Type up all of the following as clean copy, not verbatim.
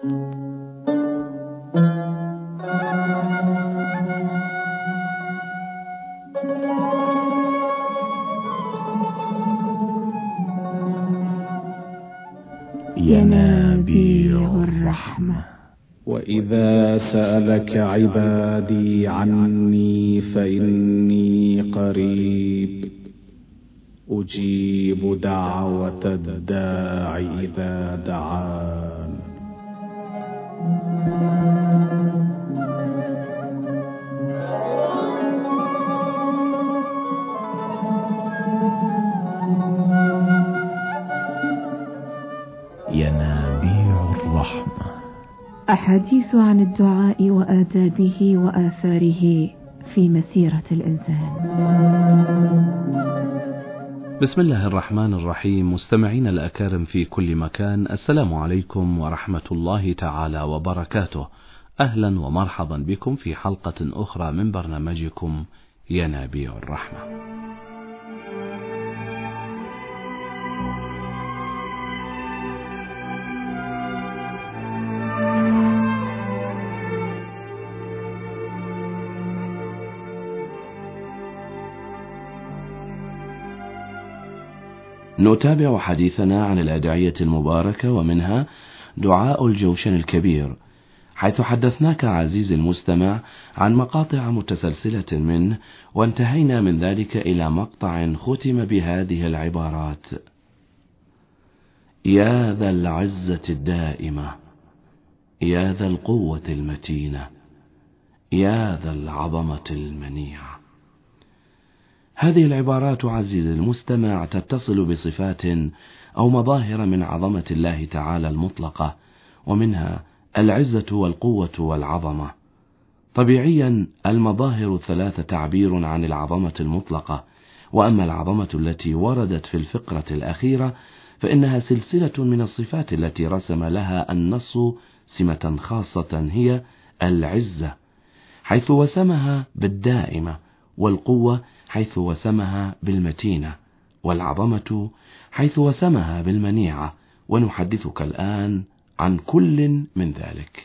ينابيع الرحمة. وإذا سألك عبادي عني فإني قريب أجيب دعوة الداع إذا دعان. ينابيع الرحمة. أحاديث عن الدعاء وآدابه وآثاره في مسيرة الإنسان. بسم الله الرحمن الرحيم. مستمعين الأكارم في كل مكان، السلام عليكم ورحمة الله تعالى وبركاته. أهلا ومرحبا بكم في حلقة أخرى من برنامجكم ينابيع الرحمة. نتابع حديثنا عن الأدعية المباركة، ومنها دعاء الجوشن الكبير، حيث حدثناك عزيزي المستمع عن مقاطع متسلسلة منه، وانتهينا من ذلك إلى مقطع ختم بهذه العبارات: يا ذا العزة الدائمة، يا ذا القوة المتينة، يا ذا العظمة المنيعة. هذه العبارات عزيزي المستمع تتصل بصفات أو مظاهر من عظمة الله تعالى المطلقة، ومنها العزة والقوة والعظمة. طبيعيا المظاهر الثلاثة تعبير عن العظمة المطلقة، وأما العظمة التي وردت في الفقرة الأخيرة فإنها سلسلة من الصفات التي رسم لها النص سمة خاصة، هي العزة حيث وسمها بالدائمة، والقوة حيث وسمها بالمتينة، والعظمة حيث وسمها بالمنيعة. ونحدثك الآن عن كل من ذلك.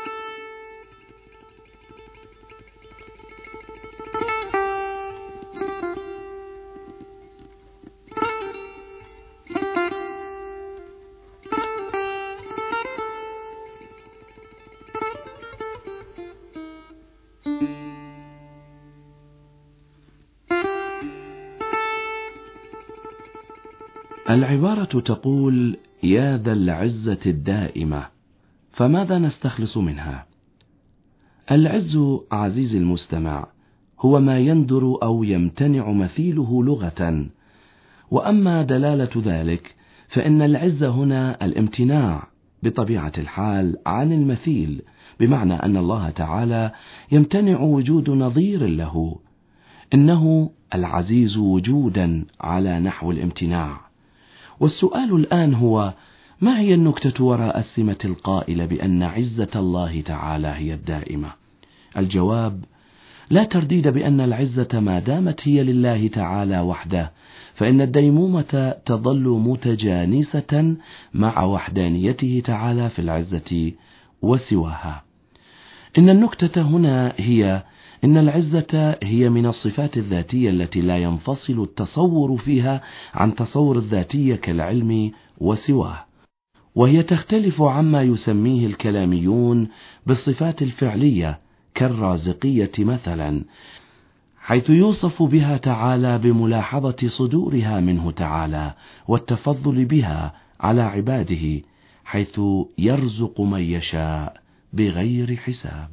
العبارة تقول: يا ذا العزة الدائمة، فماذا نستخلص منها؟ العز عزيزي المستمع هو ما يندر أو يمتنع مثيله لغة، وأما دلالة ذلك فإن العز هنا الامتناع بطبيعة الحال عن المثيل، بمعنى أن الله تعالى يمتنع وجود نظير له، إنه العزيز وجودا على نحو الامتناع. والسؤال الآن هو: ما هي النكتة وراء السمة القائلة بأن عزة الله تعالى هي الدائمة؟ الجواب: لا ترديد بأن العزة ما دامت هي لله تعالى وحده فإن الديمومة تظل متجانسة مع وحدانيته تعالى في العزة وسواها. إن النكتة هنا هي إن العزة هي من الصفات الذاتية التي لا ينفصل التصور فيها عن تصور الذاتية كالعلم وسواه، وهي تختلف عما يسميه الكلاميون بالصفات الفعلية كالرازقية مثلا، حيث يوصف بها تعالى بملاحظة صدورها منه تعالى والتفضل بها على عباده، حيث يرزق من يشاء بغير حساب.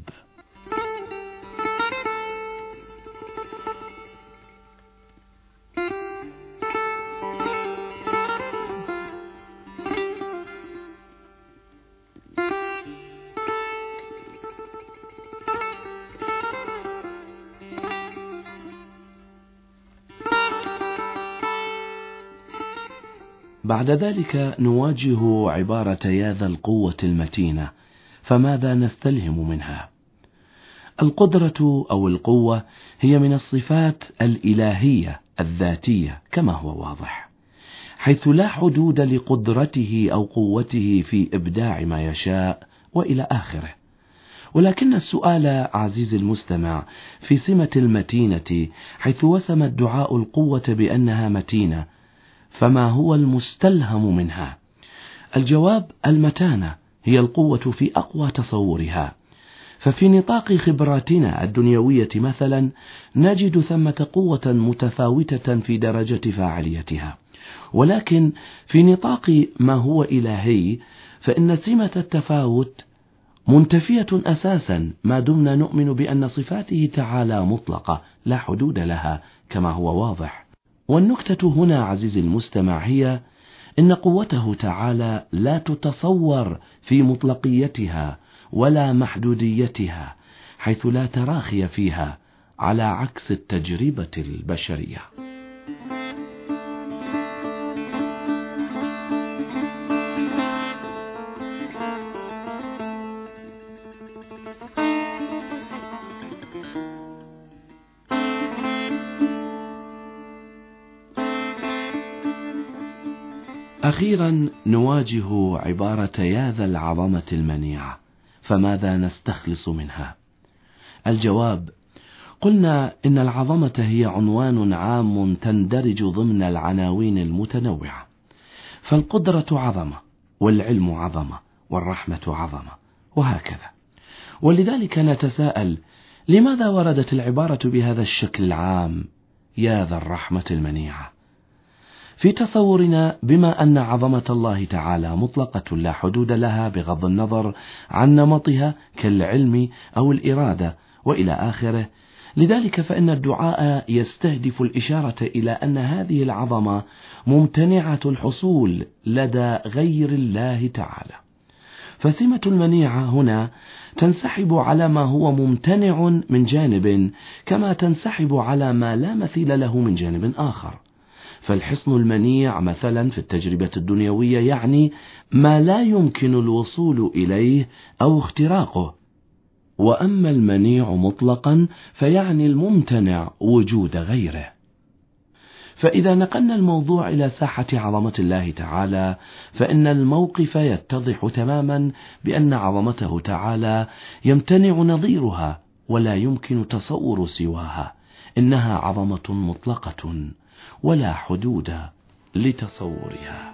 بعد ذلك نواجه عبارة يا ذا القوة المتينة، فماذا نستلهم منها؟ القدرة أو القوة هي من الصفات الإلهية الذاتية كما هو واضح، حيث لا حدود لقدرته أو قوته في إبداع ما يشاء وإلى آخره. ولكن السؤال عزيزي المستمع في سمة المتينة، حيث وسم الدعاء القوة بأنها متينة، فما هو المستلهم منها؟ الجواب: المتانة هي القوة في أقوى تصورها. ففي نطاق خبراتنا الدنيوية مثلا نجد ثمة قوة متفاوتة في درجة فاعليتها، ولكن في نطاق ما هو إلهي فإن سمة التفاوت منتفية أساسا، ما دمنا نؤمن بأن صفاته تعالى مطلقة لا حدود لها كما هو واضح. والنكتة هنا عزيزي المستمع هي إن قوته تعالى لا تتصور في مطلقيتها ولا محدوديتها، حيث لا تراخي فيها، على عكس التجربة البشرية. أخيرا نواجه عبارة يا ذا العظمة المنيعة، فماذا نستخلص منها؟ الجواب: قلنا إن العظمة هي عنوان عام تندرج ضمن العناوين المتنوعة، فالقدرة عظمة، والعلم عظمة، والرحمة عظمة، وهكذا. ولذلك نتساءل: لماذا وردت العبارة بهذا الشكل العام يا ذا الرحمة المنيعة؟ في تصورنا بما أن عظمة الله تعالى مطلقة لا حدود لها بغض النظر عن نمطها كالعلم أو الإرادة وإلى آخره، لذلك فإن الدعاء يستهدف الإشارة إلى أن هذه العظمة ممتنعة الحصول لدى غير الله تعالى. فسمة المنيعة هنا تنسحب على ما هو ممتنع من جانب، كما تنسحب على ما لا مثيل له من جانب آخر. فالحصن المنيع مثلا في التجربة الدنيوية يعني ما لا يمكن الوصول إليه أو اختراقه، وأما المنيع مطلقا فيعني الممتنع وجود غيره. فإذا نقلنا الموضوع إلى ساحة عظمة الله تعالى فإن الموقف يتضح تماما بأن عظمته تعالى يمتنع نظيرها ولا يمكن تصور سواها، إنها عظمة مطلقة ولا حدود لتصورها.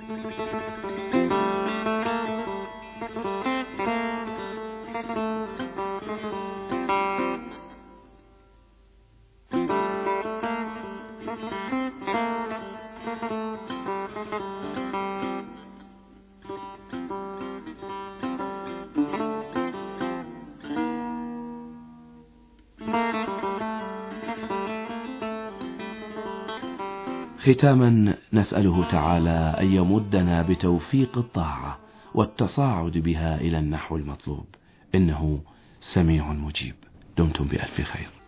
ختاما نسأله تعالى أن يمدنا بتوفيق الطاعة والتصاعد بها إلى النحو المطلوب، إنه سميع مجيب. دمتم بألف خير.